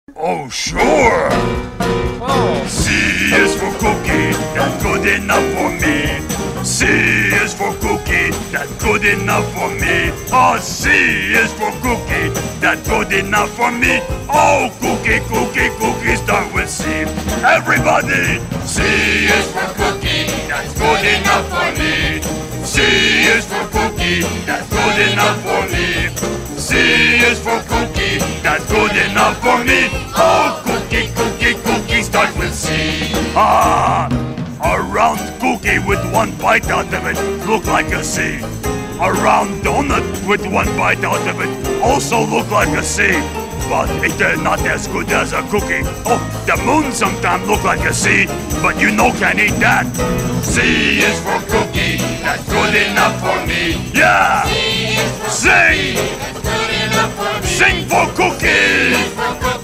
Oh, sure! Oh. C is for cookie, that's good enough for me. C is for cookie, that's good enough for me. Oh, C is for cookie, that's good enough for me. Oh, cookie, cookie, cookie, start with C. Everybody! C is for cookie, that's good enough for me. C is for cookie, that's good enough for me. C is for cookie, that's good enough for me. Oh, cookie, cookie, cookie, start with C. Ah, a round cookie with one bite out of it look like a C. A round donut with one bite out of it also look like a C. But it's not as good as a cookie. Oh, the moon sometimes look like a C, but you know can't eat that. C is for cookie, that's good enough for me. Yeah! Sing! Sing for cookie!